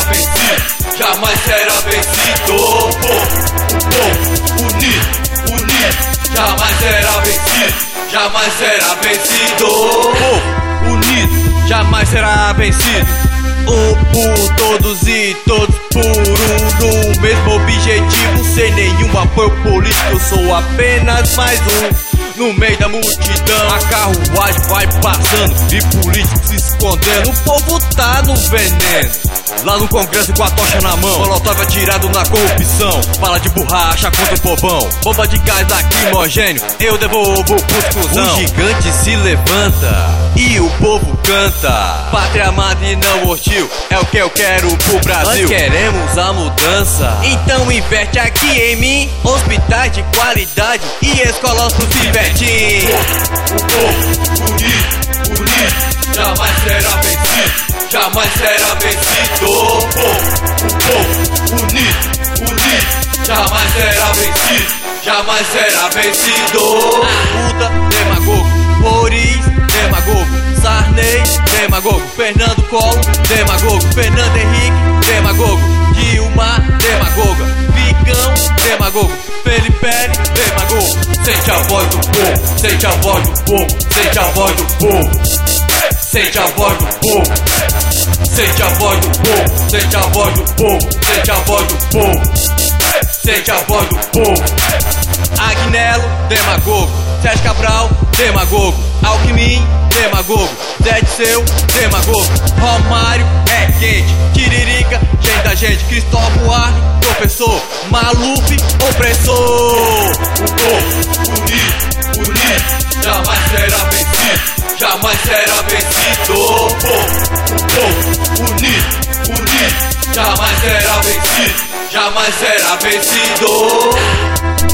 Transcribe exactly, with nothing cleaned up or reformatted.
será vencido, jamais será vencido. O povo, o povo, unido, unido, jamais será vencido, jamais será vencido. O povo, unido, jamais será vencido. Um por todos e todos por um, no mesmo objetivo, sem nenhum apoio político. Eu sou apenas mais um no meio da multidão. A carruagem vai passando e políticos se escondendo. O povo tá no veneno, lá no Congresso com a tocha na mão. Molotov atirado na corrupção, bala de borracha contra o povão. Bomba de gás lacrimogênio, eu devolvo pros cuzão. O gigante se levanta e o povo canta. Pátria amada e não hostil, é o que eu quero pro Brasil. Nós queremos a mudança, então investe aqui em mim. Hospitais de qualidade e escolas pros pivetinhos. O povo, unido, unido, jamais será vencido, jamais será vencido. O povo, o povo, unido, unido, jamais será vencido, jamais será vencido. Arruda, demagogo, Boris, demagogo, Sarney, demagogo, Fernando Collor, demagogo, Fernando Henrique, demagogo, Dilma, demagoga, Vigão, demagogo, Felipe, demagogo. Sente a voz do povo, sente a voz do povo, sente a voz do povo, sente a voz do povo, sente a voz do povo, sente a voz do povo, sente a voz do povo, sente a voz do povo. Agnello, demagogo, Sérgio Cabral, demagogo, Alckmin, demagogo, Zé Disseu, demagogo, Romário é quente, Tiririca, gente da gente, Cristóvão Arne, professor, Maluf, opressor. O povo, unido, unido, jamais será vencido, jamais será vencido. O povo, o povo, unido, unido, jamais será vencido, jamais será vencido.